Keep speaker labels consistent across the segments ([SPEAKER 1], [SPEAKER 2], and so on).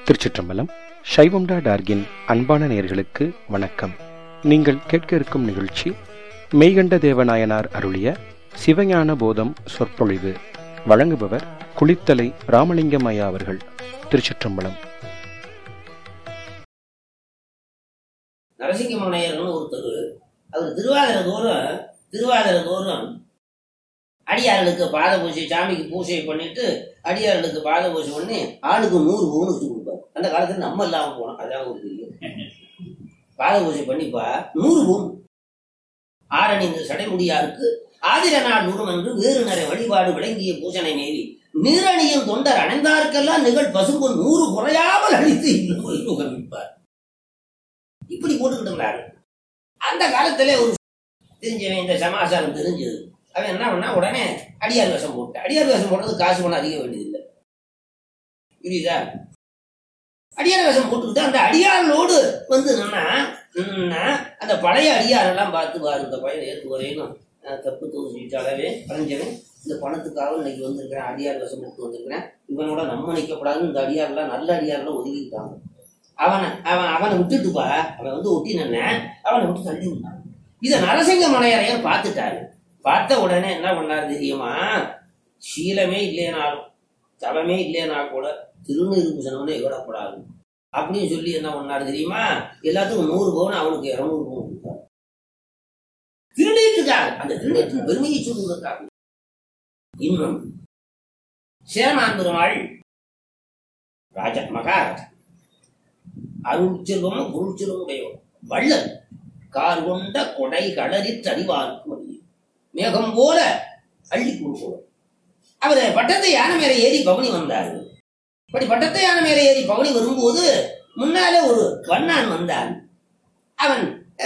[SPEAKER 1] திருச்சிற்றம்பலம். சைவம்டா டார்கின் அன்பான நேயர்களுக்கு வணக்கம். நீங்கள் கேட்க இருக்கும் நிகழ்ச்சி மெய்கண்ட தேவநாயனார் அருளிய சிவஞான போதம் சொற்பொழிவு. வழங்குபவர் குளித்தலை ராமலிங்கம் ஐயா அவர்கள். திருச்சிற்றம்பலம்.
[SPEAKER 2] நரசிங்கமனையர்னு ஒருத்தர், அவர் திருவாதிரை தோறும் அடியார்களுக்கு பாத பூஜை, சாமிக்கு பூஜை பண்ணிட்டு அடியார்களுக்கு பாத பூஜை பண்ணி ஆளுக்கு 100 பவுன் வச்சு கொடுப்பாரு. அந்த காலத்துல நம்ம இல்லாம போனோம், அதான் ஒரு தெரியும். பாத பூஜை பண்ணிப்பா 100 பவுன். ஆரணிந்து சடைமுடியாருக்கு ஆதிர நாள் நூறும் என்று வேறு நிறைய வழிபாடு விளங்கிய பூஜனை நேவி நீரணியும் தொண்டர் அணைந்தாருக்கெல்லாம் நிகழ் பசும்பொன் 100 குறையாமல் அழித்து உகமிப்பார். இப்படி போட்டுக்கிட்டு அந்த காலத்திலே ஒரு தெரிஞ்சவன், இந்த சமாசாரம் தெரிஞ்சது, அவன் என்ன பண்ணா உடனே அடியார் வேஷம் போட்டான். அடியார் வேஷம் போடுறது காசு பணம் அதிக வேண்டியதில்லை, புரியுதா? அடியார் வேஷம் போட்டுக்கிட்டு அந்த அடியாரோடு வந்து நின்னா அந்த பழைய அடியாரெல்லாம் பார்த்து பாரு, இந்த பையன் ஏற்று வரையிலும் தப்பு தூசிட்டாலவே பறஞ்சவன், இந்த பணத்துக்காக இன்னைக்கு வந்திருக்கிறேன், அடியார் வேஷம் போட்டு வந்திருக்கிறேன், இவனோட நம்ம நிற்கக்கூடாது, இந்த அடியாரெல்லாம் நல்ல அடியாரெல்லாம் ஒதுக்கிட்டாங்க. அவனை விட்டுட்டுப்பா, அவன் வந்து ஒட்டி நின்ன, அவனை விட்டு தள்ளி நின்றான். இதை நரசிங்கமனையரையர் பார்த்துட்டாரு. பார்த்த உடனே என்ன பண்ணாரு தெரியுமா? சீலமே இல்லைனாலும் தவமே இல்லைனா கூட திருநீறு பூசணம்னு விடக்கூடாது அப்படின்னு சொல்லி என்ன பண்ணாரு தெரியுமா? எல்லாத்துக்கும் 100 பவுன், அவனுக்கு 200 பவுன் கொடுத்தாரு. திருநீட்டுக்காக, அந்த திருநீட்டின் பெருமையை சொல்லுவதற்காக. இன்னும் சேரமான் பெருமாள் ராஜா, மகாராஜா, அருள் செல்வமும் பொருள் செல்வம் உடையவர், வள்ளல், கார் கொண்ட கொடை களறிற்று அறிவார்க்கும் மேகம் போல அள்ளி கொடுப்பவர். அவரு பட்டத்தை யானை மேல ஏறி பவனி வந்தார். இப்படி பட்டத்தை யானை மேல ஏறி பவனி வரும்போது முன்னாலே ஒரு வண்ணான் வந்தான். அவன்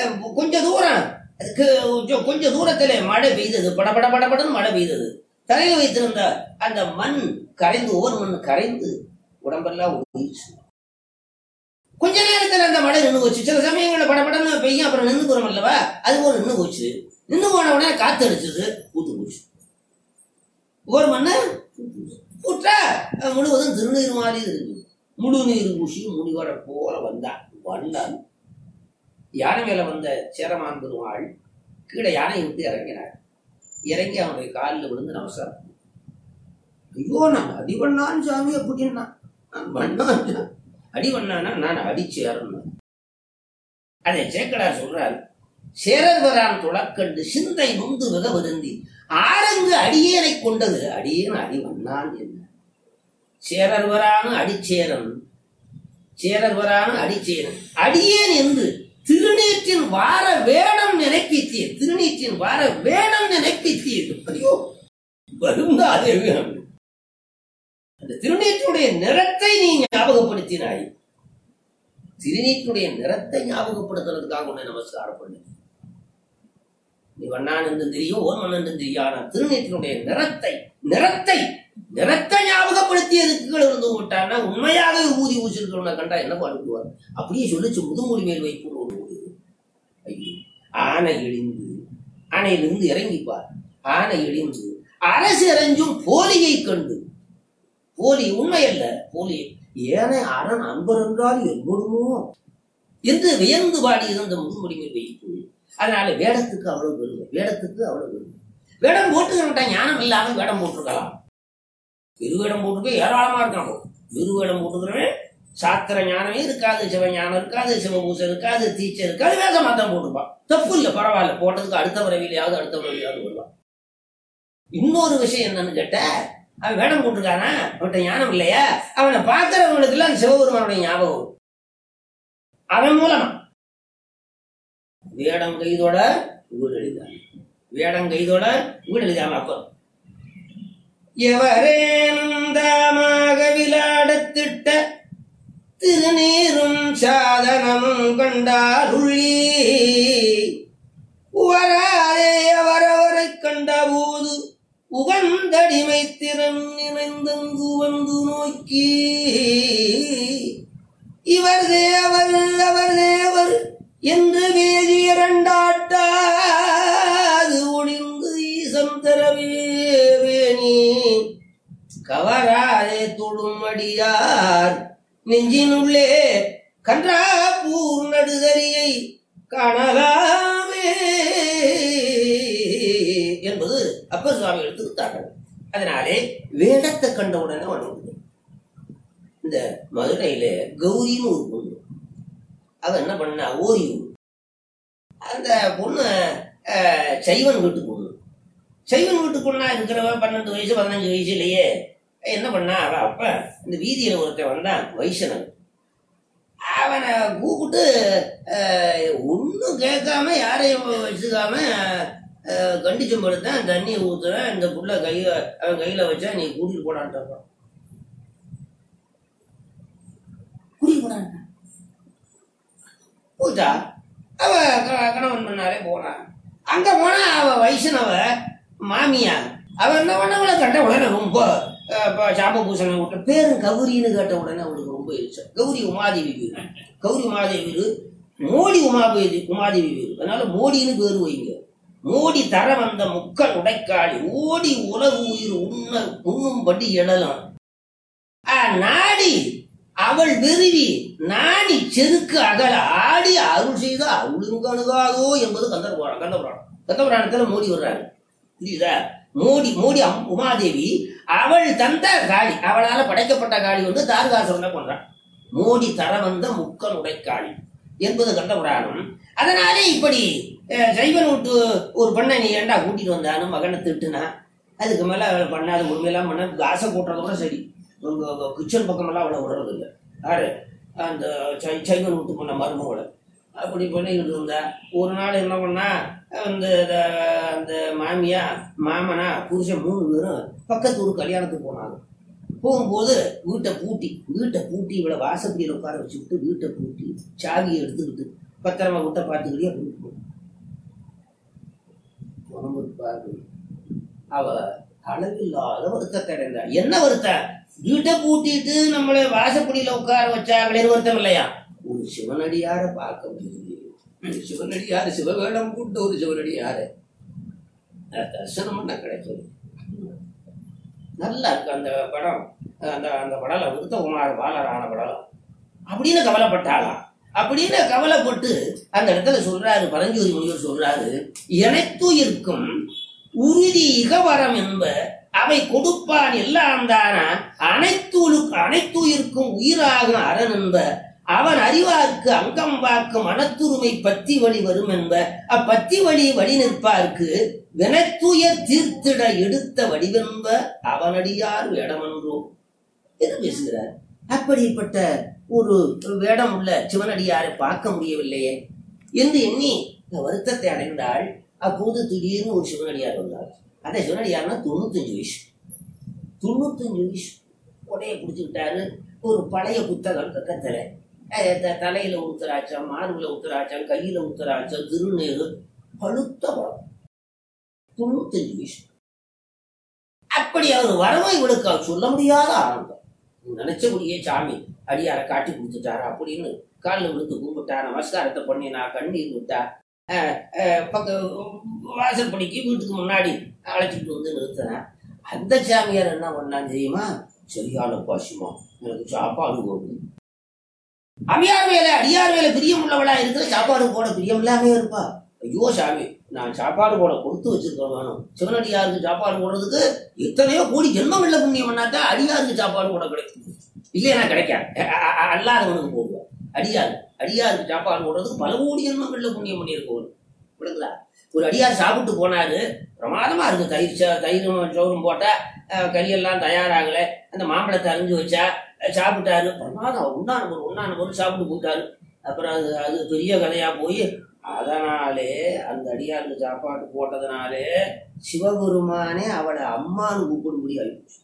[SPEAKER 2] கொஞ்ச தூரத்திலே மழை பெய்தது, படபட படபடன்னு மழை பெய்தது. தலையில் வைத்திருந்த அந்த மண் கரைந்து, ஒவ்வொரு மண் கரைந்து உடம்பெல்லாம் ஒழிச்சு. கொஞ்ச நேரத்தில் அந்த மழை நின்று போச்சு. சில சமயங்களில் படப்படன்னு பெய்யும், அப்புறம் நின்று போறோம் அல்லவா, அது போல நின்று போச்சு. நின்று போன உடனே காத்து அடிச்சது, ஊத்து போச்சு. ஒரு மண்ணு ஊற்றா முழுவதும் திருநீர் மாதிரி இருக்கு. முழு நீர் பூசி முடிவர போல வந்தான். யானை மேல வந்த சேரமான் பெருமாள் கீழே யானையை விட்டு இறங்கினார். இறங்கி அவனுடைய காலில் விழுந்து நமஸ்காரம். ஐயோ, நான் அடிவண்ணான் சாமி அப்படின்னா, நான் பண்ணான் அடிவண்ணானா நான் அடிச்சேரன். அதை சேக்கடார் சொல்றாரு. சேரர்வரான் துளக்கண்டு சிந்தை நுந்து வித விருந்தி ஆரங்கு அடியேனை கொண்டது அடியேன் அடிவண்ணான் என்ன. சேரர்வரான அடிச்சேரன், சேரர்வரான அடிச்சேரன் அடியேன் என்று திருநீற்றின் வார வேடம் நினைப்பித்தீர், திருநீற்றின் வார வேடம் நினைப்பித்தீர். ஐயோ, வருந்தாதே வேணும். அந்த திருநீற்றுடைய நிறத்தை நீ ஞாபகப்படுத்தினாய். திருநீற்றுடைய நிறத்தை ஞாபகப்படுத்துறதுக்காக உன்னை நமஸ்காரம் பண்ணு. நீ வண்ணான் என்று தெரியும், ஓர்மன் என்று தெரியும். திருநீற்றினுடைய நிறத்தை ஞாபகப்படுத்தியதுக்கு இருந்து விட்டான்னா உண்மையாக ஊதி ஊசிருக்கிறவனை கண்டா என்ன பாடுவார்? அப்படியே சொல்லிச்சு. முதுமொழி மேல் வைப்பு ஒரு ஐயோ, ஆனை இழிந்து, ஆனையிலிருந்து இறங்கிப்பார். ஆனை இழிந்து அரசு இறஞ்சும் போலியை கண்டு, போலி உண்மையல்ல, போலி ஏனை அரண் அன்பர் என்றால் எப்பொழுமோ என்று வியந்து பாடி இருந்த முதுமொழி மேல் வைப்பு. அதனால வேடத்துக்கு அவ்வளவு பெருமை. வேடம் போட்டுக்கிட்ட ஞானம் இல்லாமல் வேடம் போட்டிருக்கலாம். பெருவேடம் போட்டுக்க ஏராளமா இருக்கான். பெருவேடம் போட்டுக்கிறவன் சாத்திர ஞானமே இருக்காது, சிவ ஞானம் இருக்காது, சிவபூசம் இருக்காது, தீச்சை இருக்காது, வேஷம் மாத்தான் போட்டுப்பான். தப்பு இல்லை, பரவாயில்ல. போட்டதுக்கு அடுத்த பிறவிலையாவது வருவான். இன்னொரு விஷயம் என்னன்னு கேட்ட, அவன் வேடம் போட்டிருக்கானா, அவன்கிட்ட ஞானம் இல்லையா? அவனை பார்க்கிறவங்களுக்கு எல்லாம் சிவபெருமானுடைய ஞாபகம் அவன் மூலமா. வேடம் கைதோட வீடு எழுதாம அப்ப எவரேனந்தமாக விளையாடத்திட்ட திருநீரும் சாதனமும் கண்டாருள்ளி உவராதே அவரவரை கண்ட போது உகந்தடிமை திறன் நினைந்தங்கு வந்து நோக்கி இவர் தேவர் அவர் தேவர் என்று வேதி இரண்டாட்டாது ஒளிந்து ஈசம் தரவேணி கவராதே தொழும் அடியார் நெஞ்சினுள்ளே கன்றாப்பூர் நடுதறியை காணலாமே என்பது அப்பர் சுவாமி எடுத்துக்கிட்டார்கள். அதனாலே வேடத்தை கண்ட உடனே வணங்குது. இந்த மதுரையில கௌரின்னு ஒரு பொண்ணு, அவ என்ன பண்ணா, ஓரி அந்த பொண்ணு சைவன் வீட்டு பொண்ணு. சைவன் வீட்டு பொண்ணா இருக்கிறவ 12 வயசு 15 வயசுலயே என்ன பண்ணா, அவ அப்ப இந்த வீதியில ஒருத்தன் வந்தான், வைஷ்ணவன். அவனை கூப்பிட்டு ஒன்னும் கேட்காம யாரையும் வச்சுக்காம கண்டிச்சும் படுத்தேன், தண்ணி ஊத்துறேன், இந்த புள்ள அவன் கையில வச்சா நீ கூட்டிட்டு போடான்ட்டான். கூட்டிட்டு போடான்ட்டான். போச்சா அவ கணவன் பண்ணாலே போனான். அங்க போனா அவ வைஷ்ணவ மாமியா. அவன் என்ன பண்ணவளை கண்ட உடனே ரொம்ப சாப பூசணம் விட்ட பேரும் கௌரின்னு கேட்ட உடனே அவளுக்கு ரொம்ப இருச்சா. கௌரி உமாதேவி வீடு, கௌரி உமாதேவி வீடு, மோடி உமாதேவி வீடு. அதனால மோடின்னு பேரு வைங்க. மோடி தர வந்த முக்கல் உடைக்காளி, ஓடி உலகு உயிர் உண்ணும்படி எழலாம் நாடி அவள் விருவி நாடி செருக்கு அகல ஆடி அருள் செய்த அருளுங்கணுகாதோ என்பது கந்தபுராணத்துல மோடி வர்றாரு. புரியுதா? மோடி உமாதேவி அவள் தந்த காளி, அவளால படைக்கப்பட்ட காளி வந்து தாரகாசுரனை கொண்டான். மோடி தர வந்த முக்கல் உடைக்காளி என்பது கந்தபுராணம். அதனாலே இப்படி சைவன் விட்டு ஒரு பெண்ணை நீ ஏண்டா கூட்டிட்டு வந்தானு மகனை திட்டுனா, அதுக்கு மேல அவளை பண்ணாத உண்மையெல்லாம் பண்ண காசை கூட்டுறதோட சரி, கிச்சன் பக்கமெல்லாம் அவளை விடுறது இல்லை. யாரு? அந்த சைவன் விட்டு பண்ண மருமகளை அப்படி பண்ணிக்கிட்டு இருந்தா. ஒரு நாள் என்ன பண்ணா, அந்த மாமியா மாமனா புருஷன் 3 பேரும் பக்கத்து ஊர் கல்யாணத்துக்கு போனாங்க. போகும்போது வீட்டை பூட்டி இவளை வாசப்படியில் உட்கார வச்சுக்கிட்டு வீட்டை பூட்டி சாவியை எடுத்துக்கிட்டு பத்திரமா வீட்டை பார்த்துக்கிட்டே கூட்டிட்டு போனாங்க. அவ அளவில்லாத வருத்தத்தை அடைந்தாள். என்ன வருத்தம்? வீட்டை பூட்டிட்டு நம்மளை வாசப்படியில உட்கார வச்சாங்களே வருத்தம் இல்லையா? ஒரு சிவனடியார பார்க்க முடியுது. சிவனடியாரு சிவவேடம் கூட்ட ஒரு சிவனடியாரு தரிசனம் பண்ண கிடைச்சது. நல்லா இருக்கு அந்த படம். அந்த படல உத்தகுமார பாலரான படம் அப்படின்னு கவலைப்பட்டாலாம். அப்படின்னு கவலைப்பட்டு அந்த இடத்துல சொல்றாரு, பரஞ்சோதி முனிவர் சொல்றாரு, எனத்துயிர்க்கும் உறுதி இகவரம் என்ப அவை கொடுப்பான் எல்லாம் தானா அனைத்துயிர்க்கும் உயிராகும் அரண் என்ப அவன் அறிவார்க்கு அங்கம் வாக்கும் மனத்துரிமை பத்தி வழி வரும் என்ப அப்பத்தி வழி நிற்பார்க்கு வினத்துயர் தீர்த்திட எடுத்த வடிவென்ப அவனடியார் வேடமன்றோ என்று பேசுகிறார். அப்படிப்பட்ட ஒரு வேடம் உள்ள சிவனடியாரை பார்க்க முடியவில்லையே என்று எண்ணி வருத்தத்தை அடைந்தாள். அப்போது திடீர்னு ஒரு சிவனடியார் வந்தார். அந்த சிவனடியார்னா 95 வயசு. 95 வயசு உடைய பிடிச்சுக்கிட்டாரு. ஒரு பழைய புத்தகம் கக்கத்துல தலையில ஊத்துறாச்சம், மார்புல ஊத்துறாச்சம், கையில ஊத்துறாச்சம், திருநீரு பழுத்த பழம். 95 வயசு. அப்படி அவர் வரவை விடுக்க சொல்ல முடியாத ஆனந்தம். நினைச்சபடியே சாமி அடியார காட்டி கொடுத்துட்டாரா அப்படின்னு காலில் விழுந்து கும்பிட்டா, நமஸ்காரத்தை பண்ணினா, கண்ணீர் விட்டா, வாசற்படிக்கு வீட்டுக்கு முன்னாடி அழைச்சிட்டு வந்து நிறுத்தினா. அந்த சாமியார் என்ன பண்ணான்னு தெரியுமா? சரியான பசுமா, எனக்கு சாப்பாடு போடுது. அடியார் வேலை பிரியம் உள்ளவளா இருக்கிற சாப்பாடு போட பிரியம் இல்லாமே இருப்பா. ஐயோ சாமி, நான் சாப்பாடு போட கொடுத்து வச்சிருக்கேன், வேணும் சிவனடியாருக்கு சாப்பாடு போடுறதுக்கு எத்தனையோ கோடி ஜென்மம் வெள்ள புண்ணியம் பண்ணாதான் அடியாருக்கு சாப்பாடு போட கிடைக்கும். இல்லையா கிடைக்காது, அல்லாதவனுக்கு போடுவார். அடியாருக்கு சாப்பாடு போடுறதுக்கு பல கோடி ஜென்மம் வெள்ள புண்ணியம் பண்ணியிருக்கோம். விடுங்களா? ஒரு அடியார் சாப்பிட்டு போனாரு, பிரமாதமா இருக்கு. தயிரும் சோறும் போட்டா கறியெல்லாம் தயாராகல, அந்த மாம்பழத்தை அறிஞ்சு வச்சா சாப்பிட்டாரு, பிரமாதம். உண்ணான பொருள் சாப்பிட்டு போட்டாரு. அப்புறம் அது பெரிய கதையா போய், அதனாலே அந்த அடியாருக்கு சாப்பாடு போட்டதுனாலே சிவபெருமானே அவளை அம்மான்னு கூப்பிடும்படி ஆயிடுச்சு.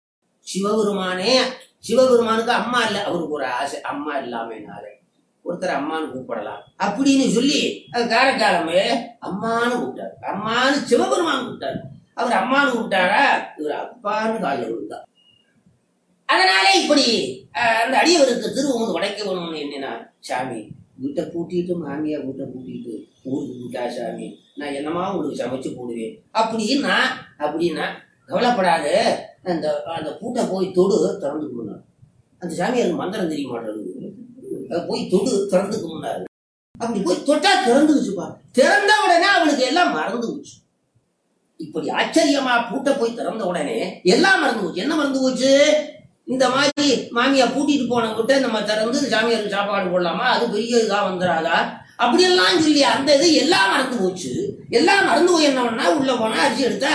[SPEAKER 2] சிவபெருமானுக்கு அம்மா இல்லை, அவருக்கு ஒரு ஆசை, அம்மா இல்லாமனாலே ஒருத்தர் அம்மான்னு கூப்பிடலாம் அப்படின்னு சொல்லி காரைக்காலமே அம்மானு கூப்பிட்டாரு. அம்மானு சிவபெருமான் கூப்பிட்டாரு. அவர் அம்மானு கூப்பிட்டாரா, இவர் அப்பான்னு காலில் விழுந்தார். அதனாலே இப்படி அந்த அடியவருக்கு திருவங்க உடைக்க வேணும்னு எண்ணினா, சாமி வீட்டை பூட்டிட்டு, மாமியா வீட்டை பூட்டிட்டு ஊருக்கு கூட்டா சாமி, நான் என்னமா உங்களுக்கு சமைச்சு போடுவேன் அப்படின்னா கவலைப்படாது, அந்த பூட்டை போய் திறந்து போனார். அந்த சாமியாருக்கு மந்திரம் தெரிய மாட்டேங்குது. போய் தொடு திறந்துக்கு முன்னாரு அப்படி போய் தொட்டா திறந்துக்குச்சுப்பா. திறந்த உடனே அவனுக்கு எல்லாம் மறந்து போச்சு. இப்படி ஆச்சரியமா பூட்ட போய் திறந்த உடனே எல்லாம் மறந்து போச்சு. என்ன மறந்து போச்சு? இந்த மாதிரி மாமியா பூட்டிட்டு போன விட்ட நம்ம திறந்து சாமியாருக்கு சாப்பாடு போடலாமா, அது பெரிய இதா வந்துடாதா அப்படியெல்லாம் சொல்லி அந்த இது எல்லாம் மறந்து போச்சு. எல்லாம் மறந்து போய் என்ன பண்ணா, உள்ள போனா அரிசி எடுத்தா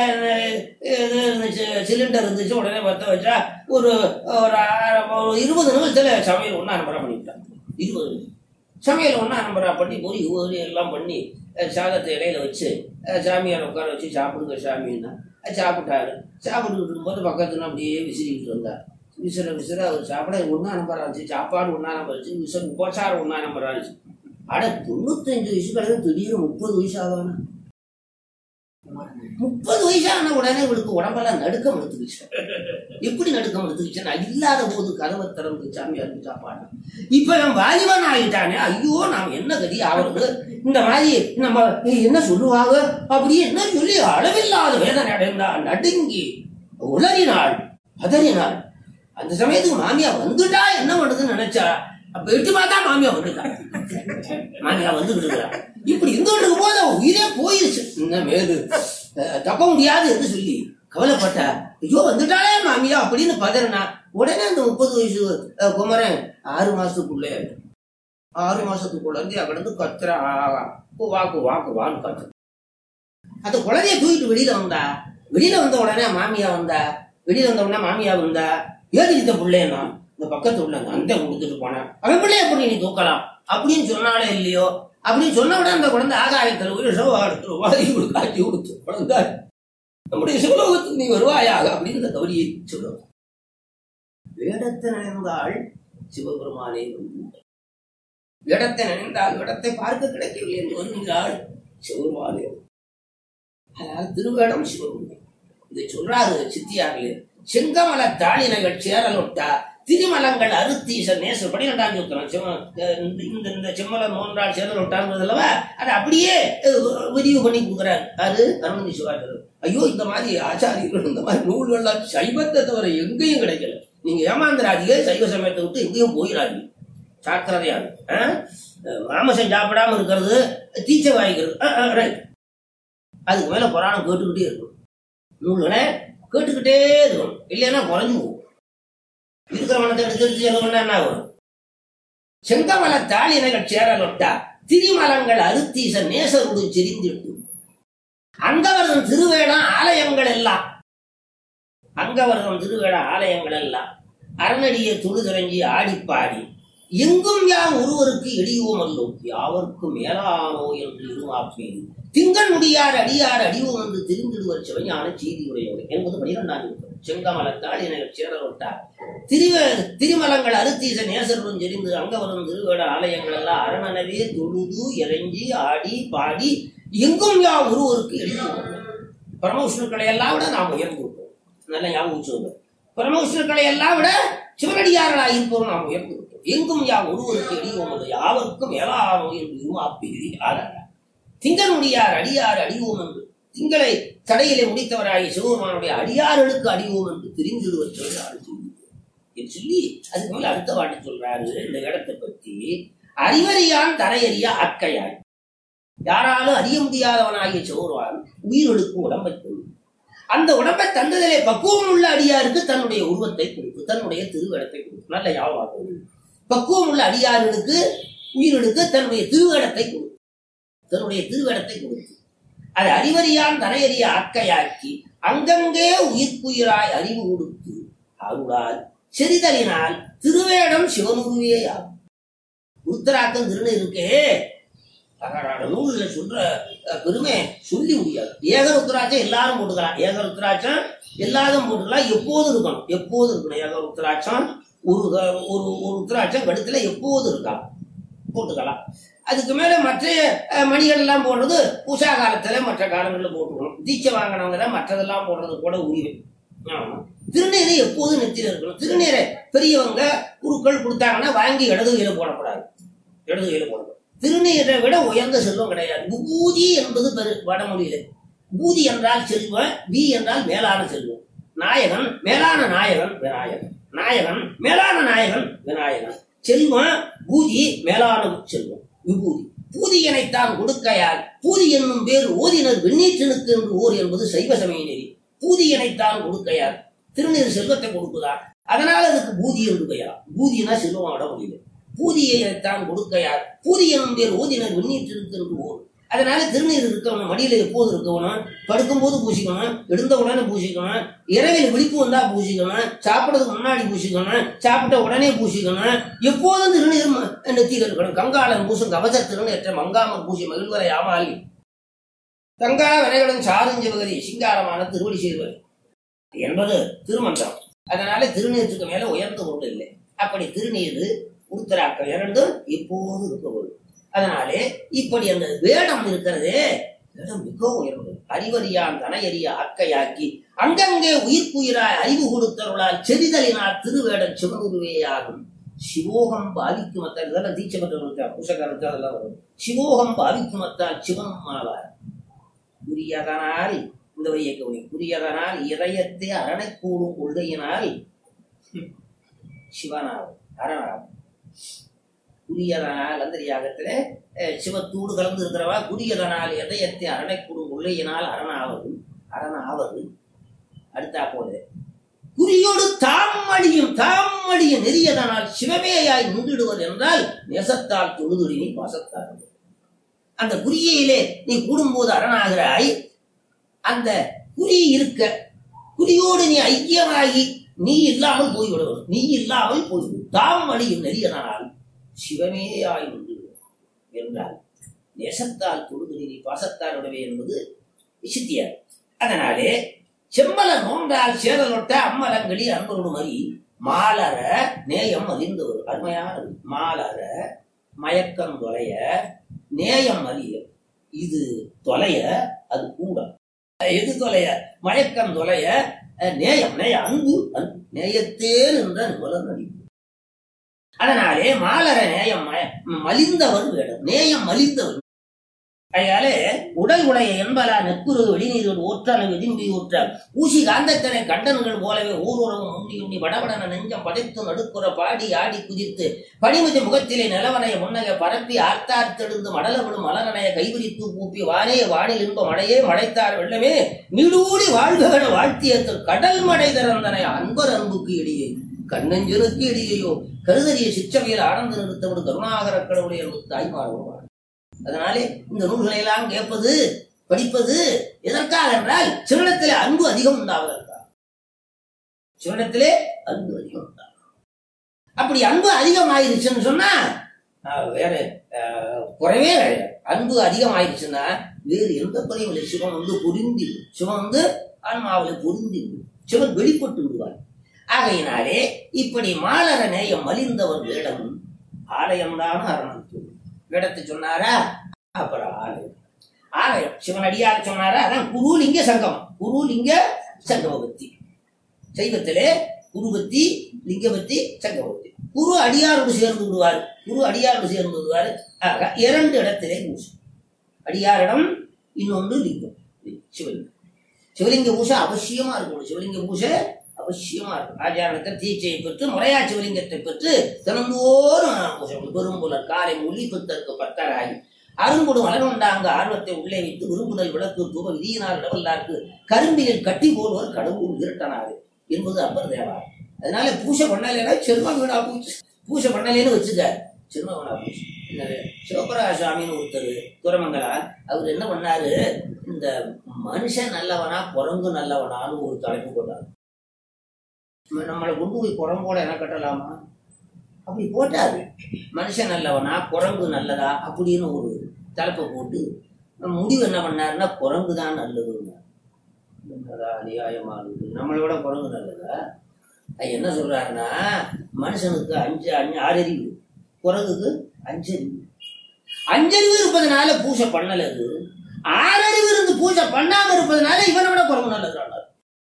[SPEAKER 2] சிலிண்டர் இருந்துச்சு, உடனே பற்ற வச்சா ஒரு 20 நிமிஷத்துல சமையல் ஒண்ணா நம்பரா பண்ணிவிட்டான். 20 நிமிஷம் சமையல் ஒன்றா நம்பரா பண்ணி பொறி ஊறி எல்லாம் பண்ணி சாதத்தை இலையில வச்சு சாமியார் உட்கார வச்சு சாப்பிடுங்க சாமின்னா சாப்பிட்டாரு. சாப்பிட்டுக்கிட்டு இருக்கும்போது பக்கத்துல அப்படியே விசிறிக்கிட்டு வந்தார். விசிற அவர் சாப்பிட ஒன்றா நம்பர் ஆச்சு, சாப்பாடு ஒன்றா நம்பர் ஆச்சு, உபச்சாரம் ஒன்றா நம்பர் ஆச்சு. ஆனா 95 வயசு கிடையாது, திடீர்னு 30 வயசு ஆகணும். 30 வயசான உடனே இவளுக்கு உடம்பெல்லாம் நடுக்கம் எடுத்துக்கிச்சு. எப்படி நடுக்கம் எடுத்துக்கிச்சுன்னா, இல்லாத போது கதவை திறந்து சாமியாருக்கு சாப்பாடு. இப்ப அவன் வாலிபன் ஆகிட்டானே, ஐயோ நாம் என்ன கதி ஆகிறது, இந்த மாதிரி நம்ம என்ன சொல்லுவாங்க அப்படி என்ன சொல்லி அளவில்லாத வேதனை அடைந்தா, நடுங்கி உளறினாள், பதறினாள். அந்த சமயத்துக்கு மாமியா வந்துட்டா என்ன பண்ணுதுன்னு நினைச்சா, அப்ப எட்டு பார்த்தா மாமியா வந்துட்டா. மாமியா வந்துகிட்டு இப்படி இருந்துட்டு போது உயிரே போயிருச்சு. மேது தப்ப முடியாது என்று சொல்லி கவலைப்பட்டா. ஐயோ வந்துட்டாலே மாமியா அப்படின்னு பதறினா. உடனே அந்த 30 வயசு குமரன் 6 மாசத்துக்குள்ளே 6 மாசத்துக்குள்ள இருந்து அங்கிருந்து கத்துற வாக்கு வாக்கு வான்னு கத்து. அந்த குழந்தைய தூக்கிட்டு வெளியில வந்தா. வெளியில வந்த உடனே மாமியா வந்தா. வெளியில வந்த உடனே மாமியா வந்தா. ஏது இந்த பிள்ளைன்னா இந்த பக்கத்து உள்ள அந்த கொடுத்துட்டு போனேன், அவன் பிள்ளைய எப்படி நீ தூக்கலாம் அப்படின்னு சொன்னாலே இல்லையோ. அப்படின்னு சொன்ன உடனே அந்த குழந்தை ஆகாயத்தில் போய் காட்சி கொடுத்து குழந்தை நம்முடைய சிவலோகத்துக்கு நீ வருவாயாக அப்படின்னு இந்த கவரியை சொல்லுவோம். வேடத்தை நினைந்தால் சிவபெருமானே வந்து, வேடத்தை நினைந்தால் வேடத்தை பார்க்க கிடைக்கவில்லை என்று வருகிறாள் சிவபெருமானே. அதாவது திருவேடம் சிவபெருமான் இதை சொல்றாரு சித்தியார்களே. செங்கமல தாளினகள் சேரலொட்டா திரிமலங்கள் அறுத்தீசன் நேசர் 12ஆம் சூத்திரம். இந்த செம்மலம் 3 சேரலொட்டாங்கிறதுலவா அதை அப்படியே விரிவு பண்ணி கொடுக்குறாரு. அது அருணி சிவாச்சாரியர். ஐயோ இந்த மாதிரி ஆச்சாரியர்கள் இந்த மாதிரி நூல்கள்லாம் சைவத்தை தவிர எங்கேயும் கிடைக்கல. நீங்க ஏமாந்திராதிக சைவ சமயத்தை விட்டு எங்கேயும் போயிடாதீங்க. சாக்கிரதையா மாமசம் சாப்பிடாம இருக்கிறது, தீச்ச வாய்க்கிறது, அதுக்கு மேல புராணம் கேட்டுக்கிட்டே இருக்கணும். நூல்களை கேட்டுக்கிட்டே இருக்கணும், இல்லைன்னா குறைஞ்சு போகும். இருக்கிற மனத்தை எடுத்து செலவுன்னா என்ன ஆகும்? செங்கமல தாளினகள் சேரலொட்டா திரிமலங்கள் அறுத்தீசன் நேசருடு செறிந்திட்டு அங்கவர்தம் திருவேடம் ஆலயங்கள் எல்லாம், அங்கவர்தம் திருவேடம் ஆலயங்கள் எல்லாம் அரணடியை துடுதிரஞ்சி ஆடிப்பாடி எங்கும் யாம் ஒருவருக்கு எளியோம் அல்லோம் யாவருக்கும் மேலானோ என்று இருமாப்பேன் திங்கள் முடியார் அடியார் அடிவோம் என்று தெரிந்திடுவர் சிவஞான செய்தி உடையவர் என்பது 12ஆம் சூத்திரம். செங்கமலத்தால் என சேரலொட்டார் திரிமலங்கள் அறுத்தீசன் நேசருடன் செறிந்து அங்கவரும் திருவேட ஆலயங்கள் எல்லாம் அரணனவே தொழுது இறங்கி ஆடி பாடி எங்கும் யாம் ஒருவருக்கு எளியோம். பரமவிஷ்ணுக்களை எல்லாம் விட நாம் உயர்ந்து விட்டோம். நல்ல ஞாபகம் சொல்லுங்க. பரமவிஷ்ணுக்களை எல்லாம் விட சிவனடியார்களாக இருப்போம் நாம் உயர்ந்து விட்டோம். எங்கும் யாம் ஒருவருக்கு எளியோம் அல்ல யாவருக்கும் மேலானோ என்று இருமாப்பேரி ஆளார் திங்கள் முடியார் அடியார் அடிவோம் என்று திங்களை தடையிலே முடித்தவராகிய சிவபெருமானுடைய அடியார்களுக்கு அடிவோம் என்று தெரிந்திடுவர் சொல்லி அதுக்கு மேல அடுத்த பாட்டு சொல்றாரு. இந்த இடத்தை பற்றி அறிவறியான் தரையறிய அக்கையாய் யாராலும் அறிய முடியாதவனாகிய சிவபெருமான் உயிர்களுக்கு உடம்பை கொள்ளும். அந்த உடம்பை தந்ததிலே பக்குவம் உள்ள அடியாருக்கு தன்னுடைய உருவத்தை கொடுத்து தன்னுடைய திருவேடத்தை கொடுத்து நல்ல யாவாக பக்குவம் உள்ள அடியார்களுக்கு உயிர்களுக்கு தன்னுடைய திருவேடத்தை கொடுத்து தன்னுடைய திருவேடத்தை கொடுத்து அதை அறிவறியான் தனையறிய ஆக்கையாக்கி அங்கங்கே உயிர்க்குயிராய் அறிவு கொடுத்து அருளால் செறிதலினால் திருவேடம் சிவனுருவே ஆகும். உருத்தராக்கம் திருநீர் இருக்கே நூல்ல சொல்ற பெருமை சொல்லி முடியாது. ஏக ருத்ராட்சம் எல்லாரும் போட்டுக்கலாம், ஏக ருத்ராட்சம் எல்லாரும் போட்டுக்கலாம். எப்போதும் இருக்கணும், எப்போதும் இருக்கணும். ஏக ருத்ராட்சம் ஒரு ருத்ராட்சம் கழுத்துல எப்போது இருக்கலாம், போட்டுக்கலாம். அதுக்கு மேல மற்ற மணிகள் எல்லாம் போடுறது பூசா காலத்துல மற்ற காலங்களில் போட்டுக்கணும். தீட்சை வாங்கினவங்க தான் மற்றதெல்லாம் போடுறது கூட உரிமை. திருநீரை எப்போதும் நெத்தில இருக்கணும். திருநீரை பெரியவங்க குருக்கள் கொடுத்தாங்கன்னா வாங்கி இடது கையில போடக்கூடாது, இடது கையில போடக்கூடாது. திருநீரை விட உயர்ந்த செல்வம் கிடையாது. பூதி என்பது வடமொழியில பூதி என்றால் செல்வம், பி என்றால் மேலான செல்வம். நாயகன் மேலான நாயகன் விநாயகன். நாயகன், மேலான நாயகன் விநாயகன். செல்வம் பூதி, மேலான செல்வம் விபூதி. பூதியனைத்தான் கொடுக்கையால் பூதி என்னும் பேர் ஓதினர் வெண்ணீற்றனுக்கு என்று ஓர் என்பது சைவ சமய நெறி. பூதியனைத்தான் கொடுக்கையால் திருநீர் செல்வத்தை கொடுக்குதா, அதனால அதுக்கு பூதி என்று பெயரா. பூதினா செல்வம் விட முடியல. பூதியைத்தான் கொடுக்கையால் பூதி என்னும் பேர் ஓதினர் வெண்ணீற்றனுக்கு என்று ஓர். அதனால திருநீர் இருக்கணும், மடியில எப்போது இருக்கணும், படுக்கும் போது பூசிக்கணும், எழுந்த உடனே பூசிக்கணும், இரவில் விழிப்பு வந்தா பூசிக்கணும், சாப்பிடறதுக்கு முன்னாடி பூசிக்கணும், சாப்பிட்ட உடனே பூசிக்கணும், எப்போதும் திருநீர் நெத்தியில் இருக்கணும். கங்காளன் பூசும் கவச திருநீற்ற மங்காம பூசி மகிழ்வரை ஆமாலி தங்கா வினைகளும் சாருஞ்சவகதி சிங்காரமான திருவடி செய்வது என்பது திருமந்திரம். அதனால திருநீருக்கு மேல உயர்ந்து கொண்டு இல்லை. அப்படி திருநீர் உருத்தராக்கள் இரண்டும் எப்போது இருக்க வேண்டும். அதனாலே இப்படி அந்த வேடம் இருக்கிறதே, வேடம் மிகவும் உயர்ந்தது. அறிவறியான் தனையறிய அக்கையாக்கி அங்கங்கே உயிர்க்குயிராய் அறிவு கொடுத்தருளால் செறிதலினால் திருவேடம் சிவனுருவேயாகும். சிவோகம் பாவிக்கும் மத்தால் இதெல்லாம் தீட்சை பெற்றவர்களுக்கு புஷகாரத்து அதெல்லாம் வரும். சிவோகம் பாவிக்கும் மத்தால் சிவனும் ஆவார். புரியதனால் இந்த வழியை கவனி. புரியதனால் இதயத்தை அரணைக்கூடும் கொள்கையினால் சிவனாகும், அரணாகும். புரியதனால் அந்த யாகத்திலே சிவத்தூடு கலந்து இருக்கிறவா புரியதனால் இதயத்தை அரணைக்கூடும் கொள்கையினால் அரணாவது. அரணாவது அடுத்தா போல குறியோடு தாம்மடியும் நெறியதனால் சிவமேயாய் நின்றுடுவது என்றால் நேசத்தால் தொழுதுடி நீ பாசத்தால். அந்த குறியிலே நீ கூடும்போது அரணாகிறாய். அந்த குறி இருக்க குறியோடு நீ ஐக்கியமாகி நீ இல்லாமல் போய்விடுவது. நீ இல்லாமல் போய்விடும். தாம்மடியும் நெறியதனால் சிவமேயாய் நின்றுடுவது என்றால் நேசத்தால் தொழுதுடி நீ பாசத்தால் உடவே என்பது சித்தியார். அதனாலே செம்மல நோன்றால் சேதலொட்ட அம்மலங்களி அன்பரோடு மறி மாலர நேயம் அறிந்தவர். அருமையானது. மாலர மயக்கம் தொலைய நேயம் அறிய. இது தொலைய அது கூட. எது தொலைய? மயக்கம் தொலைய நேயம் அன்பு நேயத்தே நின்ற நிபுணர் நடிப்பு. அதனாலே மாலர நேயம் மலிந்தவர் வேடம். நேயம் மலிந்தவர். அதனாலே உடல் உடைய என்பலா நெக்குரு வெளிநீர்கள் ஓற்றாலும் விரும்பி ஊற்றால் ஊசி காந்தத்தனை கண்டன்கள் போலவே ஊர்வரவும் உண்டி வடவடன நெஞ்சம் படைத்து நடுக்குற பாடி ஆடி குதித்து பனிமிதி முகத்திலே நிலவனைய முன்னகை பரப்பி ஆர்த்தார்த்தெழுந்து மடலவிடும் மலரனைய கைவிரித்து பூப்பி வானே வானில் இன்ப மழையே மழைத்தார் வெள்ளமே நீடூடி வாழ்வுகள வாழ்த்தியத்து கடல் மழை திறந்தனை அன்பர் அன்புக்கு இடையே கண்ணஞ்சனுக்கு இடையேயோ கருதறிய சிற்றவையில் ஆனந்த நிறுத்தவோடு கருணாகர கடவுளை என்று தாய்மாறுவார். அதனாலே இந்த நூல்களை எல்லாம் கேட்பது படிப்பது எதற்காக என்றால் சிவனிடத்திலே அன்பு அதிகம் உண்டாவதற்காக. சிவனிடத்திலே அன்பு அதிகம் உண்டாகும். அப்படி அன்பு அதிகமாயிருச்சுன்னு சொன்னா வேற குறைவே கிடையாது. அன்பு அதிகமாயிருச்சுன்னா வேறு எந்த குறையும் இல்லை. சிவன் பொருந்தி, சிவன் ஆன்மாவில் பொருந்தி, சிவன் வெளிப்பட்டு விடுவார். ஆகையினாலே இப்படி மாலர நேயம் மலிந்தவர் வேடம் ஆலயம்தான் அரணம். வேடத்தை சொன்னாரா, அப்புறம் ஆலயம். ஆலயம் சிவனடியார சொன்னாரா, அதான் குருலிங்க சங்கமம். குருலிங்க சங்கமபக்தி. சைவத்திலே குருபக்தி, லிங்கபக்தி, சங்கமபக்தி. குரு அடியாரோடு சேர்ந்து விடுவார். குரு அடியாரோடு சேர்ந்து விடுவார். ஆக 2 இடத்திலே பூசை. அடியாரிடம், இன்னொன்று லிங்கம், சிவலிங்கம். சிவலிங்க பூசை அவசியமா இருக்கும். சிவலிங்க பூசை அவசியமா இருக்கும். ஆச்சாரத்தை தீட்சையை பெற்று முறையா சிவலிங்கத்தை பெற்று தினந்தோறும் பெரும்புலர் காலை மொழி பெற்றற்கு பத்தராகி அரும்புடும் அலனுண்டாங்க ஆர்வத்தை உள்ளே வைத்து விரும்புதல் விளக்கு தூப விதியினால் இடவல்லாருக்கு கரும்பியில் கட்டி போடுவர் கடவுள் இருட்டனாரு என்பது அப்பர் தேவார். அதனால பூசை பண்ணலைன்னா செல்வம் வீணா பூச்சி. பூசை பண்ணலேன்னு வச்சுக்க, செல்வம் வீணா பூச்சி. சிவபராஜ சுவாமின்னு ஒருத்தர் துரமங்கலா, அவர் என்ன பண்ணாரு, இந்த மனுஷன் நல்லவனா குரங்கு நல்லவனான்னு ஒரு தலைப்பு போட்டார். நம்மளை கொண்டு போய் குரங்கோட என்ன கட்டலாமா அப்படி போட்டாரு. மனுஷன் நல்லவனா குரங்கு நல்லதா அப்படின்னு ஒரு தலைப்பை போட்டு முடிவு என்ன பண்ணாருன்னா குரங்கு தான் நல்லதுன்னா. அநியாயமானது. நம்மளை விட குரங்கு நல்லதா? என்ன சொல்றாருன்னா, மனுஷனுக்கு 6 அறிவு, குரங்குக்கு 5 அறிவு. 5 அறிவு இருப்பதனால பூஜை பண்ணலது. 6 அறிவு இருந்து பூஜை பண்ணாம இருப்பதனால இவனை விட குரங்கு நல்லது.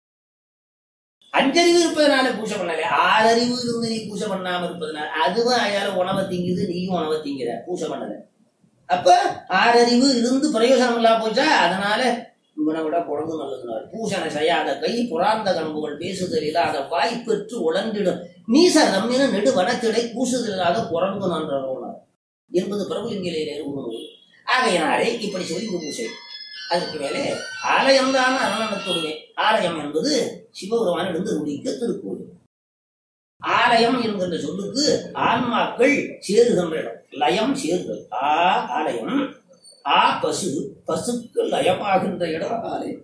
[SPEAKER 2] 5 அறிவு இருப்பதனால பூஜை பண்ணல, 6 அறிவு இருந்து நீ பூஜை பண்ணாம இருப்பதனால அதுவும் அயால உணவை திங்குது, நீயும் உணவை திங்கிற, பூஜை பண்ணல. அப்ப 6 அறிவு இருந்து பிரயோஜனம் இல்லா போச்சா, அதனால இவனை விட குழந்தை நல்லதுனார். பூசனை செய்யாத கை புறாந்த கண்புகள் பேசுதல் இல்லாத வாய் பெற்று உழந்திடும் நீசரம் என நெடு வனத்திடை கூசுதலாக குரங்கு நன்றார் என்பது பிரபுலிங்கிலே உணவு. ஆகையினாலே இப்படி சிவலிங்க பூசை. அதுக்கு மேலே ஆலயம்தான அரணத்துடுவே. ஆலயம் என்பது சிவபெருமான் எழுந்தருளிக்க திருக்கோயில். ஆலயம் என்கின்ற சொல்லுக்கு ஆன்மாக்கள் சேருகின்ற இடம். லயம் சேருதல். ஆலயம். பசு, பசுக்கு லயமாகின்ற இடம் ஆலயம்.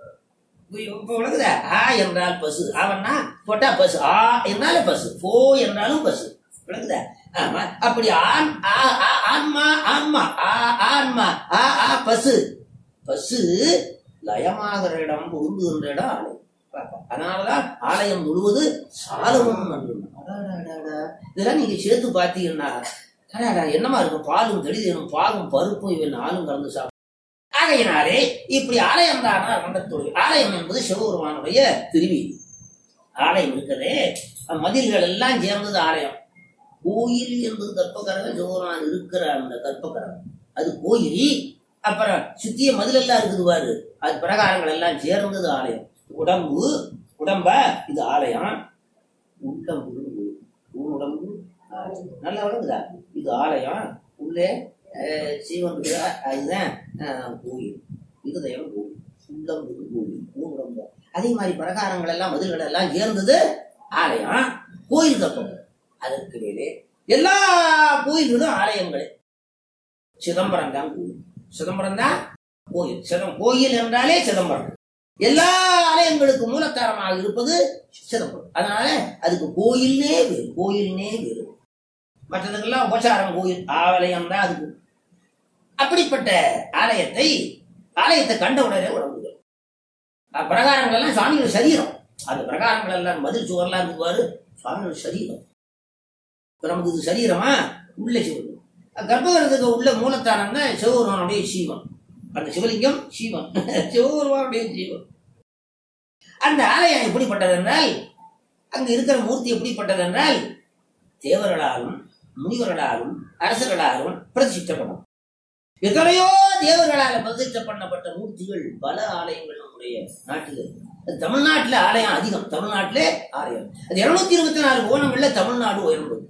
[SPEAKER 2] ஆ என்றால் பசு, அவன்னா போட்டா பசு. என்னால பசு, போ என்றாலும் பசு. விளக்குதா? ஆமா. அப்படி ஆன்மா ஆன்மா ஆன்மா பசு, பசு லயமாகிற இடம், பொருந்துகின்ற இடம் ஆலயம். அதனாலதான் ஆலயம் முழுவது சாலமும் நன்று. இதெல்லாம் நீங்க சேர்த்து பார்த்தீங்கன்னா என்னமா இருக்கும்? பாலும் தெளிதேனும் பாகும் பருப்பும் இவன் நாளும் கலந்து சாப்பிடும். ஆகையினாலே இப்படி ஆலயம் தானா கண்டத்தொழில். ஆலயம் என்பது சிவபெருமானுடைய திருவி. ஆலயம் இருக்கிறதே, மதில்கள் எல்லாம் சேர்ந்தது ஆலயம். கோயில் என்பது கற்பகரகம். சிவபெருமான் இருக்கிற அந்த கற்பகரகம் அது கோயில். அப்புறம் சுத்திய மதில் எல்லாம் இருக்குது பாரு, அது பிரகாரங்கள் எல்லாம் சேர்ந்தது ஆலயம். உடம்பு, உடம்ப இது ஆலயம். உடம்பு உடம்பு நல்லா விளங்குதா? இது ஆலயம். உள்ளே சீவன் அதுதான் கோயில். இருதயம் கோயில், உள்ளம்பு கோயில், உடம்பு. அதே மாதிரி பிரகாரங்கள் எல்லாம் மதில்கள் எல்லாம் சேர்ந்தது ஆலயம். கோயில் கற்பம். அதற்கு மேலே எல்லா கோயில்களும் ஆலயங்களே. சிதம்பரம் தான் கோயில். சிதம்பரம் தான் கோயில். கோயில் என்றாலே சிதம்பரம். எல்லா ஆலயங்களுக்கு மூலத்தாரமாக இருப்பது சிதம்பரம். அதனால அதுக்கு கோயில்னே வேறு. கோயில்னே வேறு. மற்றதுக்கெல்லாம் உபசாரம் கோயில். ஆலயம் தான் அதுக்கு. அப்படிப்பட்ட ஆலயத்தை கண்ட உடனே உடம்புகள். பிரகாரங்கள் எல்லாம் சுவாமிகள் சரீரம். அந்த பிரகாரங்கள் எல்லாம் மதில் சுவர்லாம் இருக்குவாரு சுவாமிகள் சரீரம். நமக்கு இது சரீரமா? உள்ள சிவன். கர்ப்பகிரகத்துக்கு உள்ள மூலத்தானம் தான் சிவபெருமானுடைய சீவன். அந்த சிவலிங்கம் சீவன், சிவபெருமானுடைய ஜீவன். அந்த ஆலயம் எப்படிப்பட்டது என்றால், அங்க இருக்கிற மூர்த்தி எப்படிப்பட்டது என்றால், தேவர்களாலும் முனிவர்களாலும் அரசர்களாலும் பிரதிஷ்டப்படும். எத்தனையோ தேவர்களால் பிரதிஷ்ட பண்ணப்பட்ட மூர்த்திகள் பல ஆலயங்கள் நம்முடைய நாட்டில் இருக்கு. தமிழ்நாட்டில் ஆலயம் அதிகம். தமிழ்நாட்டிலே ஆலயம் அது 224 புவனங்கள்ல தமிழ்நாடு உயர்ந்தது.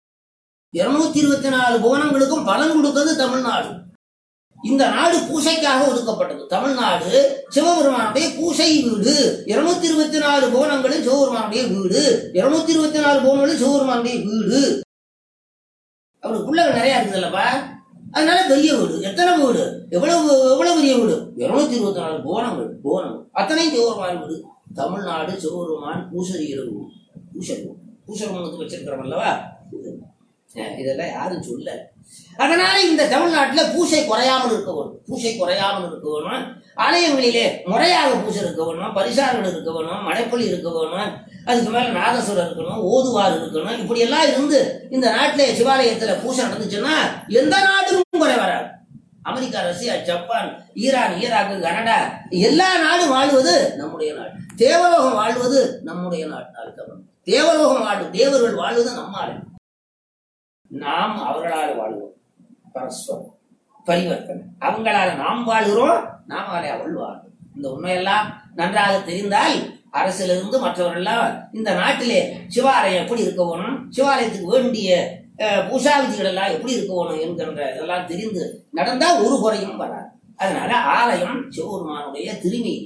[SPEAKER 2] 224 புவனங்களுக்கும் பலன் கொடுத்தது தமிழ்நாடு. இந்த நாடு பூசைக்காக ஒதுக்கப்பட்டது. தமிழ்நாடு சிவபெருமானுடைய பூசை வீடு. 224 புவனங்களும் சிவபெருமானுடைய வீடு. 224 புவனங்களும் சிவபெருமானுடைய வீடு. அவனுக்கு பிள்ளைகள் நிறைய இருக்குதுல்லப்பா, அதனால பெரிய வீடு. எத்தனை வீடு? எவ்வளவு பெரிய வீடு? 224 புவனங்கள். அத்தனையும் சிவபெருமான் வீடு. தமிழ்நாடு சிவபெருமான் பூசரிகிற வீடு. பூசரம் வச்சிருக்கிறோம் அல்லவா? இதெல்லாம் யாரும் சொல்ல. அதனால இந்த தமிழ்நாட்டுல பூசை குறையாமல் இருக்க வேணும். ஆலயங்களிலே முறையாக பூசை இருக்க வேணும். பரிசாரங்கள் இருக்க வேணும். மடைப்பள்ளி இருக்க வேணும். அதுக்கு மேல நாதசுரம் இருக்கணும். ஓதுவார் இருக்கணும். இப்படி எல்லாம் இருந்து இந்த நாட்டிலே சிவாலயத்துல பூசை நடந்துச்சுன்னா எந்த நாடும் குறை வராது. America, Russia, Japan, Iran, Iraq, Canada எல்லா நாடும் வாழ்வது நம்முடைய நாடு. தேவலோகம் வாழ்வது நம்முடைய நாட்டு. தேவலோகம் தேவர்கள் வாழ்வது நம்மாலே. நாம் அவர்களால் வாழ்வோம். பரஸ்பரம் பரிவர்த்தனை. அவங்களால நாம் வாழ்கிறோம், நாமாலே அவள் வாழ்வோம். இந்த உண்மையெல்லாம் நன்றாக தெரிந்தால் அரசிலிருந்து மற்றவர்கள்லாம் இந்த நாட்டிலே சிவாலயம் எப்படி இருக்க வேணும், சிவாலயத்துக்கு வேண்டிய பூசா விதிகள் எல்லாம் எப்படி இருக்க வேணும் என்கின்ற இதெல்லாம் தெரிந்து நடந்தா ஒரு குறையும் வராது. அதனால ஆலயம் சிவபெருமானுடைய திருமேனி.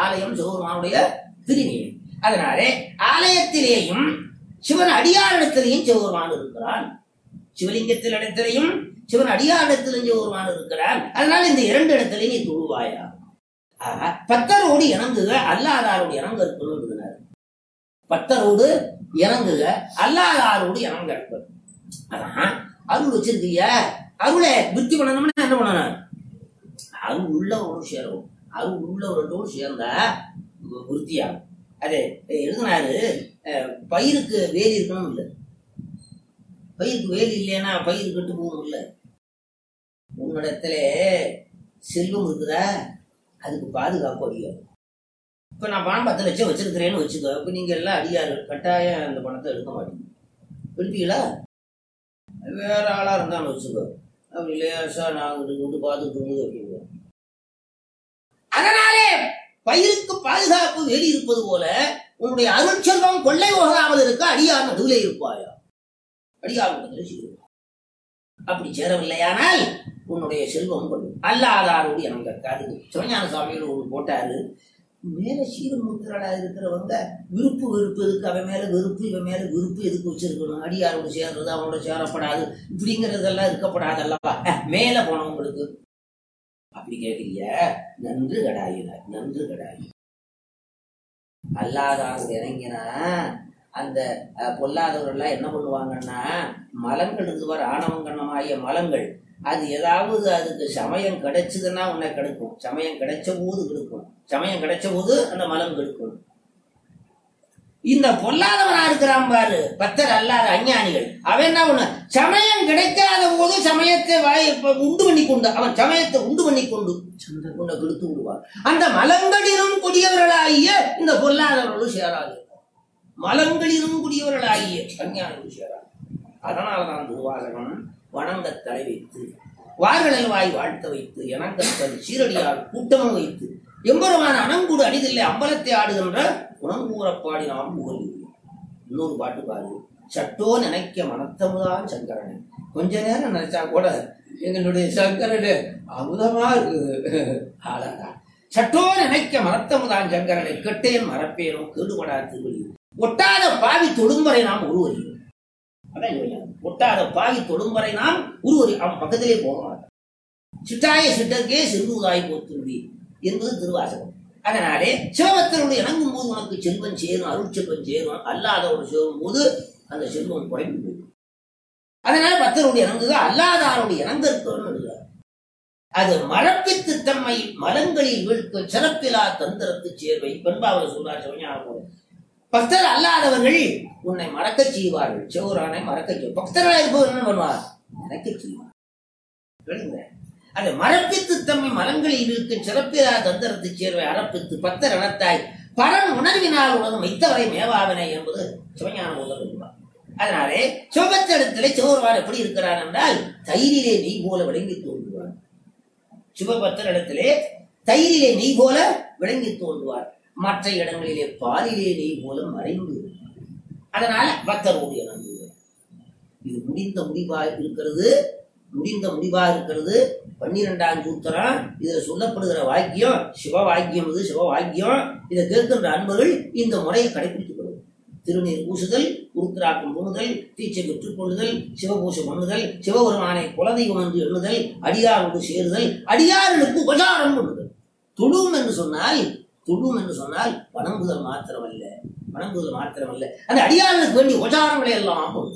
[SPEAKER 2] அதனாலே ஆலயத்திலேயும் சிவன் அடியாரிடத்திலேயும் சிவபெருமான் இருக்கிறான். சிவலிங்கத்தில் இடத்திலையும் சிவன் அடியாரிடத்திலும் சிவபெருமான் இருக்கிறான். அதனால இந்த 2 இடத்திலையும் நீ தொழுவாயா. பத்தரோடு இணங்குக, அல்லாதாரோடு இணங்க இருக்கணும். பத்தரோடு இணங்குக, அல்லாதாரோடு இணங்க இருப்பது. அருள் வச்சிருக்கிய அருளை விருத்தி பண்ணணும்னா என்ன பண்ணணும்? அருள் உள்ளவரோடு சேரவும். அருள் உள்ளவரோடு சேர்ந்தா விருத்தியாகும். அது எழுதினாரு. பயிருக்கு வேலி இருக்கணும் இல்லை. பயிருக்கு வேலி இல்லைன்னா பயிர் கட்டு போகும் இல்லை. உன்னிடத்துல செல்வம் இருக்குதா, அதுக்கு பாதுகாப்பு அடியாது. இப்ப நான் பணம் 10 லட்சம் வச்சிருக்கிறேன்னு வச்சுக்கோ. இப்ப நீங்க எல்லாம் அடியாரு கட்டாயம் அந்த பணத்தை எடுக்க மாட்டீங்க. எடுப்பீங்களா? வேற ஆளா இருந்தாலும் வச்சுக்கோ. அப்படி லேசா நாங்க விட்டு பார்த்துட்டு வைப்பீங்க. அதனாலே பயிருக்கு பாதுகாப்பு வேலி இருப்பது போல உன்னுடைய அருட்செல்வம் கொள்ளை போகாமல் இருக்க அடியார் நடுவிலே இருப்பாயா, அடியார் நடுவிலே சேருவார். அப்படி சேரவில்லையானால் உன்னுடைய செல்வம் கொள்ளும். அல்லாதாரோடு எனக்கு கற்காது. சிவஞான சுவாமிகள் ஒன்று போட்டாரு, மேல சீரமுத்திரடா இருக்கிறவங்க விருப்பு எதுக்கு, அவன் மேல வெறுப்பு இவன் மேல விருப்பு எதுக்கு வச்சிருக்கணும், அடியாரோடு சேர்றது அவனோட சேரப்படாது இப்படிங்கிறதெல்லாம் இருக்கப்படாதல்லவா மேல போனவங்களுக்கு. அப்படி கேட்கறிய, நன்று கடாயினார், நன்று கடாயி. அல்லாதவங்க இறங்கினா அந்த பொல்லாதவர்கள் என்ன பண்ணுவாங்கன்னா, மலங்கள் இருந்துவார் ஆணவங்கண்ணமாகிய மலங்கள், அது ஏதாவது அதுக்கு சமயம் கிடைச்சதுன்னா உன்னை கெடுக்கும், சமயம் கிடைச்ச போது கெடுக்கும், சமயம் கிடைச்ச போது அந்த மலம் கெடுக்கும். இந்த பொல்லாதவனா இருக்கிறான் பாரு பக்தர் அல்லாத அஞ்ஞானிகள், அவன் என்ன பண்ண, சமயம் கிடைக்காத போது சமயத்தை உண்டு பண்ணி கொண்டு, அவன் சமயத்தை உண்டு பண்ணி கொண்டு உன்னை கெடுத்து விடுவார். அந்த மலங்களிலும் கொடியவர்களாகிய இந்த பொல்லாதவர்களும் சேராது, மலங்களிலும் கூடியவர்களாகிய அஞ்ஞானிகள் சேராது. அதனால்தான் திருவாசகம் வணங்க தலை வைத்து வார்களில் வாய் வாழ்த்த வைத்து எனக்கத்தல் சீரடியால் கூட்டமும் வைத்து எம்பெருமான அணங்கூடு அடிதில்லை அம்பலத்தை ஆடுகின்ற உணங்கூறப்பாடி நாம் புகழ். இன்னொரு பாட்டு பாரு, சட்டோ நினைக்க மனத்தமுதான் சங்கரனை. கொஞ்ச நேரம் நினைச்சா கூட எங்களுடைய சங்கரனு அமுதமா இருக்குது. ஆளாடா, சட்டோ நினைக்க மனத்தமுதான் சங்கரனை கெட்டேன் மறப்பேனோ கேடுபடா திருவள்ளி. ஒட்டாத பாவி தொடும்பரை நாம் உருவறியும். அதான் ஒட்டாத பாவி தொடும்பரை நாம் உருவறி, அவன் பக்கத்திலே போக மாட்டான். சிட்டாய சிட்டருக்கே செல்வதாய் போத்துருவி என்பது திருவாசகம். அதனாலே சிவபக்தருடைய இணங்கும் போது உனக்கு செல்வம் சேரும், அருள் செல்வம் சேரும். அல்லாதவர்கள் சேரும் போது அந்த செல்வம் குறைந்து போகும். அதனால பக்தருடைய இணங்குக, அல்லாதாருடைய இணங்கற்கோன்னு அது மரப்பித்து தம்மை மலங்களில் வீழ்க்க சிறப்பிலா தந்திரத்து சேர்வை பெண்பாவல சொல்றார் சிவஞான. பக்தர் அல்லாதவர்கள் உன்னை மறக்க செய்வார்கள், சிவரானை மறக்க செய்வார். பக்தராக இருப்பவர் என்ன பண்ணுவார், மறக்க செய்வார். அது மரப்பித்து தம்மை மலங்களில் இருக்கும் சிறப்பிலா தந்திரத்து சேர்வை அறப்பித்து பக்தர் அனத்தாய் பரன் உணர்வினால் உலகம் வைத்தவரை மேவாவினை என்பது சிவஞான சொல்வார். அதனாலே சிவபக்தரிடத்திலே சிவருவார் எப்படி இருக்கிறார் என்றால், தயிரிலே நெய் போல விளங்கி தோன்றுவார். சிவபக்தரிடத்திலே தயிரிலே நெய் போல விளங்கி தோன்றுவார். மற்ற இடங்களிலே பாலிலே நெய் போல மறைந்து. அதனால பக்தரோடு இணங்குவார். இது முடிந்த முடிவாக இருக்கிறது, முடிந்த முடிவாக இருக்கிறது. 12ஆம் சூத்திரம் இதுல சொல்லப்படுகிற வாக்கியம் சிவ வாக்கியம். இது சிவ வாக்கியம். இதை கேட்கின்ற அன்பர்கள் இந்த முறையை கடைபிடித்துக் கொள்ளும். திருநீர் பூசுதல், உருத்திராக்கம் பூணுதல், தீச்சை பெற்றுக் கொள்ளுதல், சிவபூசை பண்ணுதல், சிவபெருமானை குலதெய்வம் என்று எண்ணுதல், அடியாரோடு சேருதல், அடியார்களுக்கு உபசாரம் பண்ணுதல். துடும் என்று சொன்னால் வணங்குதல் மாத்திரமல்ல, வணங்குதல் மாத்திரமல்ல, அந்த அடியார்களுக்கு வேண்டிய உபசாரங்களை எல்லாம் கொண்டு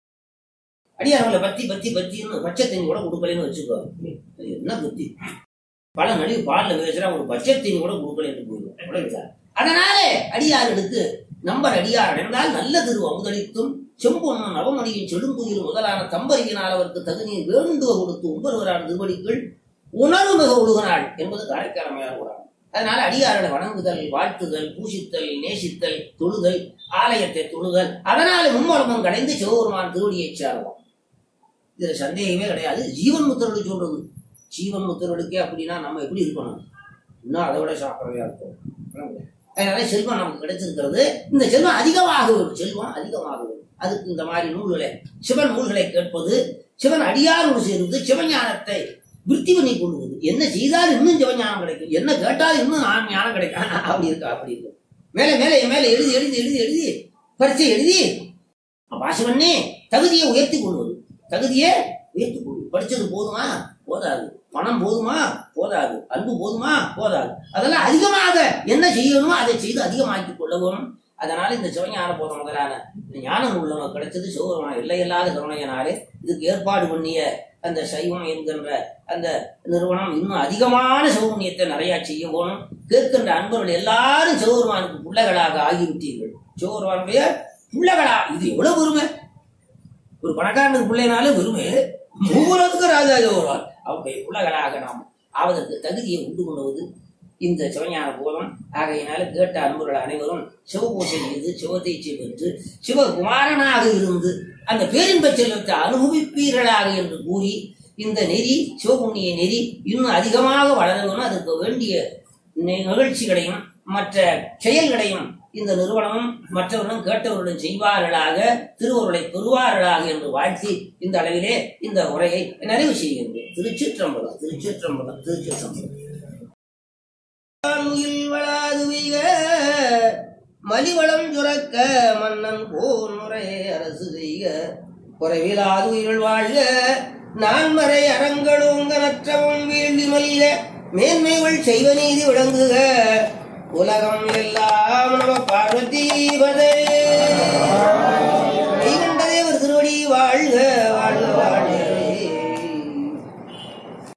[SPEAKER 2] அடியார்களை பத்தி பச்சை தண்ணி கூட கொடுக்கலன்னு வச்சுக்கோ. என்ன பத்தி பல நடிவு பாலில் பேசுறா, ஒரு பச்சை தண்ணி கூட கொடுக்கலன்னு போயிடும். அதனாலே அடியார்களுக்கு நம்பர் அடியார் என்றால் நல்ல திரு அமுதளித்தும் செம்பொன்னும் நவமணியின் செடுங்குயில் முதலான தம்பரியினால் அவருக்கு தகுதியை வேண்டுவ கொடுத்து உம்பருவரான திருவடிகள் உணர்வு மிக ஒழுகினாள் என்பது காரைக்காரமையார் கூறார். அதனால அடியார்களை வணங்குதல், வாழ்த்துதல், பூசித்தல், நேசித்தல், தொழுதல், ஆலயத்தை தொழுதல், அதனால மும்மரமும் கடைந்து சிவபெருமான் திருவடியை சாருவோம். இதுல சந்தேகமே கிடையாது. ஜீவன் முத்தர்களுக்கு சொல்றது, ஜீவன் முத்தர்களுக்கே அப்படின்னா நம்ம எப்படி இருக்கணும், இன்னும் அதை விட சாப்பிடவே இருக்கும். அதனால செல்வம் நமக்கு கிடைச்சிருக்கிறது. இந்த செல்வம் அதிகமாக வரும், செல்வம் அதிகமாக வரும். அதுக்கு இந்த மாதிரி நூல்களை, சிவன் நூல்களை கேட்பது, சிவன் அடியாரோடு சேர்ந்து சிவஞானத்தை விருத்தி பண்ணி கொள்வது. என்ன செய்தால் இன்னும் சிவஞானம் கிடைக்கும், என்ன கேட்டால் இன்னும் ஞானம் கிடைக்கும். அப்படி இருக்கு. மேல மேல மேல எழுதி எழுதி எழுதி எழுதி பரிச்சை எழுதி வாசி பண்ணி தகுதியை உயர்த்தி கொள்வது. தகுதியை உயர்த்தி கொள்வது. படிச்சது போதுமா? போதாது. பணம் போதுமா? போதாது. அன்பு போதுமா? போதாது. அதெல்லாம் அதிகமாக என்ன செய்யணுமோ அதை செய்து அதிகமாக்கிக் கொள்ளவும். அதனால இந்த சிவஞான போதம் முதலான இந்த ஞானம் உள்ளவங்க கிடைச்சது சிவபெருமான் எல்லையில்லாத கருணையினாலே. இதுக்கு ஏற்பாடு பண்ணிய அந்த சைவம் என்கின்ற அந்த நிறுவனம் இன்னும் அதிகமான சிவபுண்ணியத்தை நிறைய செய்ய போகணும். கேட்கின்ற அன்பர்கள் எல்லாரும் சிவபெருமானுக்கு பிள்ளைகளாக ஆகிவிட்டீர்கள். சிவபெருமானுடைய பிள்ளைகளா, இது எவ்வளவு பெருமை! ஒரு பணக்காரனுக்கு பிள்ளைனாலும் பெருமை, மூலத்துக்கு ராஜா சிவபெருமான் அவருடைய பிள்ளைகளாக நாம் ஆவதற்கு தகுதியை உண்டு கொள்வது இந்த சிவஞான போதம். ஆகையினால கேட்ட அன்பர்கள் அனைவரும் சிவபூசை செய்து சிவதீட்சை பெற்று சிவகுமாரனாக இருந்து அந்த பேரின்ப செல்வத்தை அனுபவிப்பீர்களாக என்று கூறி, இந்த நெறி சிவபுண்ணிய நெறி இன்னும் அதிகமாக வளரணும். அதற்கு வேண்டிய நிகழ்ச்சிகளையும் மற்ற செயல்களையும் இந்த நிறுவனமும் மற்றவர்களும் கேட்டவர்களும் செய்வார்களாக, திருவருளை பெறுவார்களாக என்று வாழ்த்தி இந்த அளவிலே இந்த உரையை நிறைவு செய்கின்றேன். திருச்சிற்றம்பலம், திருச்சிற்றம்பலம், திருச்சிற்றம்பலம். வளாது வீக மலிவளம் சுரக்க மன்னன் போன் முறையே அரசு செய்க குறைவிலாது உயிர்கள் வாழ்க நான்மறை அறங்களோங்க நற்றவம் வேள்வி மல்க மேன்மைகள் செய்வ நீதி விளங்குக உலகம் எல்லாம் நம பார்வதி பதே.